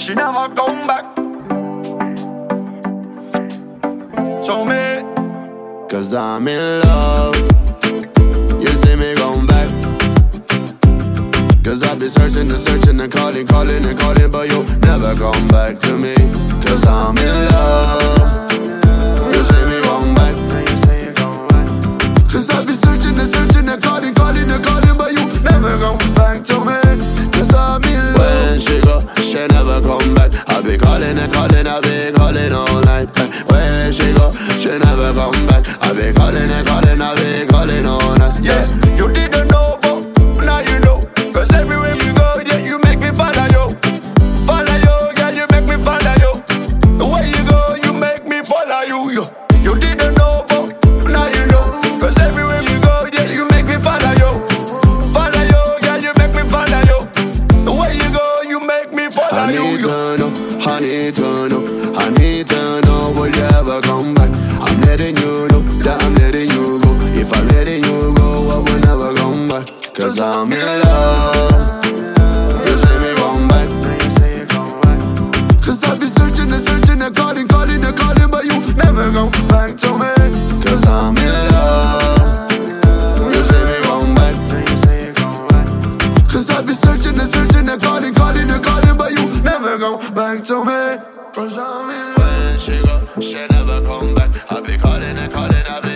she never come back. Told me, cause I'm in love. You see me come back. Cause I've been searching and searching and calling, calling and calling, but you never come back to me. Cause I'm in love. You see me come back. Cause I've been searching and searching and calling, calling and calling, but you never come back to me. Cause I'm in love. When she go, she never come back. I be calling and calling, I be calling all night. When she go, she never come back. I be calling and calling, I be calling all night. yeah, you didn't know, but now you know. Cause everywhere you go, yeah, you make me follow you. Follow you, girl, you make me follow you. The way you go, you make me follow you. You didn't know, but now you know. Cause everywhere you go, yeah, you make me follow you. Follow you, girl, you make me follow you. The way you go, you make me follow I you. need to know, I need to know, I need to know, will you ever come back? I'm letting you know that I'm letting you go. If I'm letting you go, I will never come back. Cause I'm in love. You say me come back. Cause I've been searching and searching and calling, calling and calling, but you never come back to me. Cause I'm in love. You say me come back. Cause I've been searching and searching and calling, calling and calling, but you never come back to me. Cause I'm in love. When she go, she never come back. I be calling and calling, I be